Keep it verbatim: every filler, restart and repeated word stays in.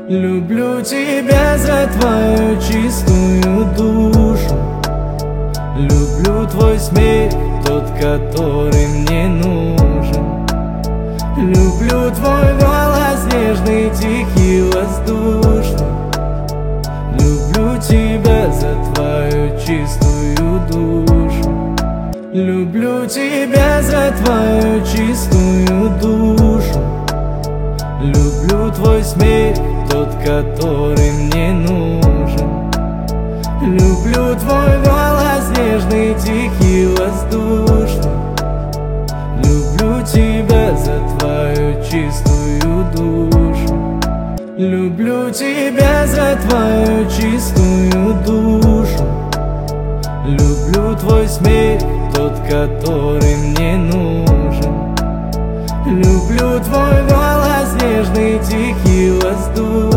Люблю тебя за твою чистую душу. Люблю твой смех, тот, который мне нужен. Люблю твой голос нежный, тихий, воздушный. Люблю тебя за твою чистую душу. Люблю тебя за твою чистую душу. Люблю твой смех, тот, который мне нужен. Люблю твой голос нежный, тихий, воздушный. Люблю тебя за твою чистую душу. Люблю тебя за твою чистую душу. Люблю твой смех, тот, который мне нужен. Люблю твой голос нежный, тихий, воздушный.